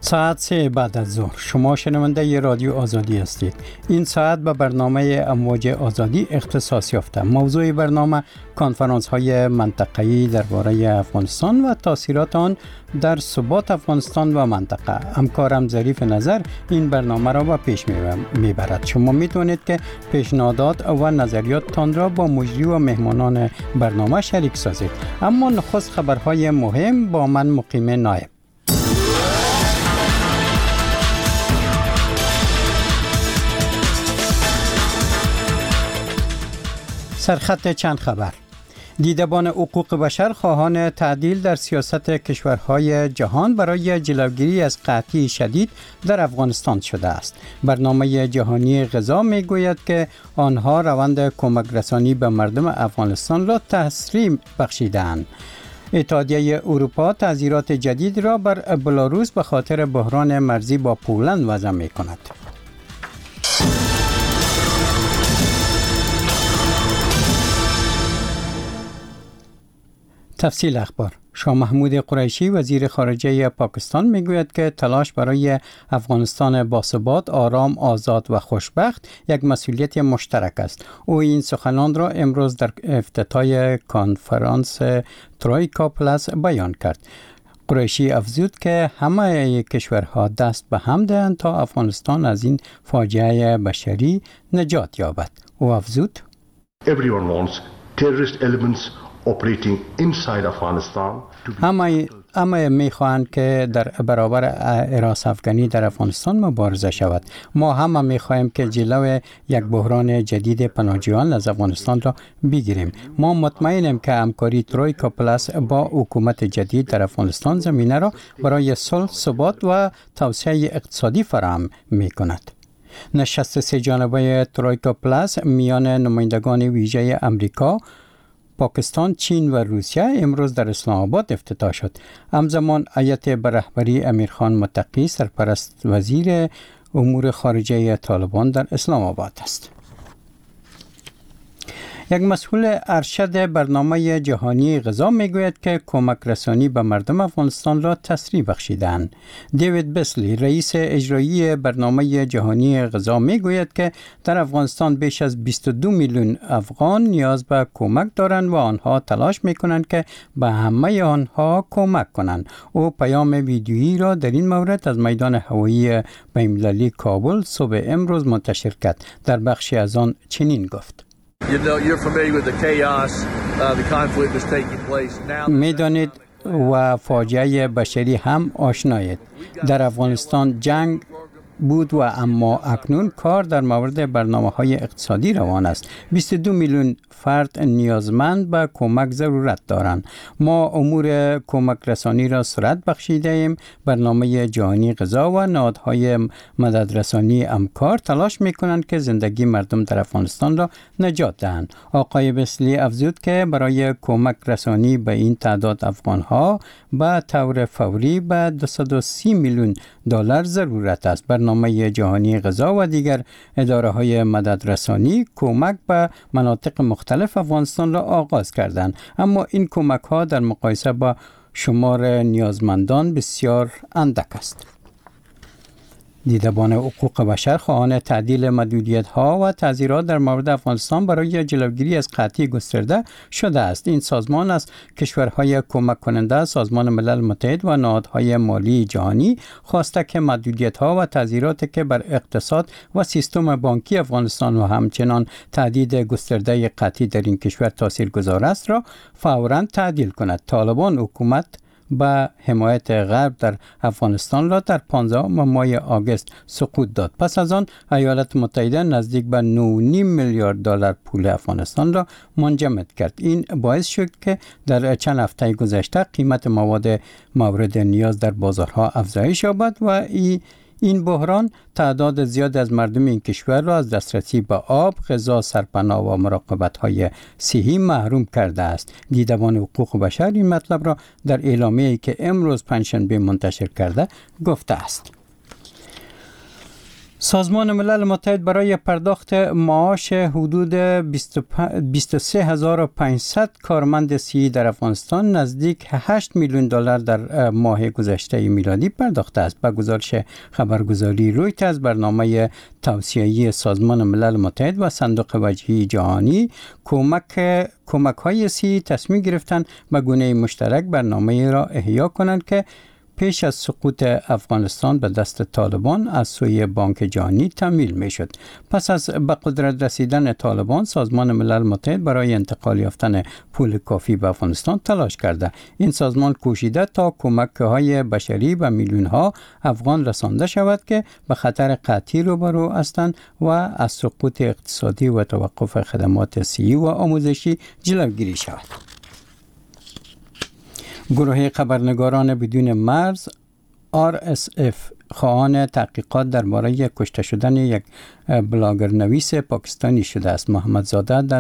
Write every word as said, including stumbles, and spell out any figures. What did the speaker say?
ساعت سه بعد از ظهر شما شنونده ی رادیو آزادی هستید. این ساعت به برنامه امواج آزادی اختصاص یافته. موضوع برنامه کنفرانس های منطقه‌ای درباره افغانستان و تاثیرات آن در ثبات افغانستان و منطقه. همکارم ظریف نظر این برنامه را به پیش میبرد. شما میتونید که پیشنهادات و نظریاتتان را با مجری و مهمانان برنامه شریک سازید. اما نخست خبرهای مهم با من مقیم نایب. سرخط چند خبر. دیدبان حقوق بشر خواهان تعدیل در سیاست کشورهای جهان برای جلوگیری از قحطی شدید در افغانستان شده است. برنامه جهانی غذا می گوید که آنها روند کمک رسانی به مردم افغانستان را تسریع بخشیدند. اتحادیه اروپا تعزیرات جدید را بر بلاروس به خاطر بحران مرزی با پولند وضع می کند. تفصیل اخبار. شاه محمود قریشی وزیر خارجه پاکستان میگوید که تلاش برای افغانستان باثبات، آرام، آزاد و خوشبخت یک مسئولیت مشترک است. او این سخنان را امروز در افتتاح کنفرانس ترویکا پلاس بیان کرد. قریشی افزود که همه کشورها دست به هم دهند تا افغانستان از این فاجعه بشری نجات یابد. او افزود Everyone wants terrorist elements operating inside Afghanistan. همه همه میخواهند که در برابر اراس افغانی در افغانستان مبارزه شود. ما همه میخواهیم که جلو یک بحران جدید پناهجویان از افغانستان را بگیریم. ما مطمئنیم که همکاری ترویکا پلاس با حکومت جدید در افغانستان زمینه را برای صلح، ثبات و توسعه اقتصادی فراهم میکند. نشست سه جانبه ترویکا پلاس میان نمایندگان ویژه امریکا، پاکستان، چین و روسیه امروز در اسلام آباد افتتاح شد. همزمان هیئت به رهبری امیرخان متقی سرپرست وزیر امور خارجه طالبان در اسلام آباد است. یک مسئول ارشد برنامه جهانی غذا میگوید که کمک رسانی به مردم افغانستان را تسریع بخشیدند. دیوید بسلی رئیس اجرایی برنامه جهانی غذا میگوید که در افغانستان بیش از بیست و دو میلیون افغان نیاز به کمک دارند و آنها تلاش میکنند که به همه آنها کمک کنند. او پیام ویدیویی را در این مورد از میدان هوایی بین‌المللی کابل صبح امروز منتشر کرد. در بخشی از آن چنین گفت: میدانید و فاجعه بشری هم آشنایید. در افغانستان جنگ بود و اما اکنون کار در مورد برنامه‌های اقتصادی روان است. بیست و دو میلیون فرد نیازمند به کمک ضرورت دارند. ما امور کمک رسانی را سرعت بخشیده ایم. برنامه جهانی غذا و نهادهای مددرسانی همکار تلاش می‌کنند که زندگی مردم در افغانستان را نجات دهند. آقای بسلی افزود که برای کمک رسانی به این تعداد افغان‌ها به طور فوری به دویست و سی میلیون دلار ضرورت است. برنامه جهانی غذا و دیگر اداره‌های مددرسانی کمک به مناطق مختلف افغانستان را آغاز کردند، اما این کمک‌ها در مقایسه با شمار نیازمندان بسیار اندک است. دیدبان حقوق بشر خواهان تعدیل محدودیت‌ها و تعزیرات در مورد افغانستان برای جلوگیری از قحطی گسترده شده است. این سازمان از کشورهای کمک کننده، سازمان ملل متحد و نهادهای مالی جهانی خواسته که محدودیت‌ها و تعزیراتی که بر اقتصاد و سیستم بانکی افغانستان و همچنان تهدید گسترده قحطی در این کشور تاثیرگذار است را فوراً تعدیل کند. طالبان حکومت با حمایت غرب در افغانستان را در پانزدهم ماه آگوست سقوط داد. پس از آن ایالات متحده نزدیک به نه و نیم میلیارد دلار پول افغانستان را منجمد کرد. این باعث شد که در چند هفته گذشته قیمت مواد مورد نیاز در بازارها افزایش یابد و ای این بحران تعداد زیاد از مردم این کشور را از دسترسی به آب، غذا، سرپناه و مراقبت‌های صحی محروم کرده است. دیدبان حقوق بشر این مطلب را در اعلامیه‌ای که امروز پنجشنبه منتشر کرده گفته است. سازمان ملل متحد برای پرداخت معاش حدود بیست و سه هزار و پانصد کارمند سی در افغانستان نزدیک هشت میلیون دلار در ماه گذشته میلادی پرداخته است. با گزارش خبرگزاری رویترز، برنامه توسعه‌ای سازمان ملل متحد و صندوق وجهی جهانی کمک کمک های سی تصمیم گرفتند به گونه مشترک برنامه را احیا کنند که پیش از سقوط افغانستان به دست طالبان از سوی بانک جهانی تمویل می شد. پس از به قدرت رسیدن طالبان، سازمان ملل متحد برای انتقال یافتن پول کافی به افغانستان تلاش کرده. این سازمان کوشیده تا کمک های بشری به میلیون ها افغان رسانده شود که به خطر قطعی روبرو هستند و از سقوط اقتصادی و توقف خدمات صحی و آموزشی جلوگیری شود. گروه خبرنگاران بدون مرز آر اس اف خواهان تحقیقات درباره کشته شدن یک بلاگر نویس پاکستانی شده است. محمد زاده در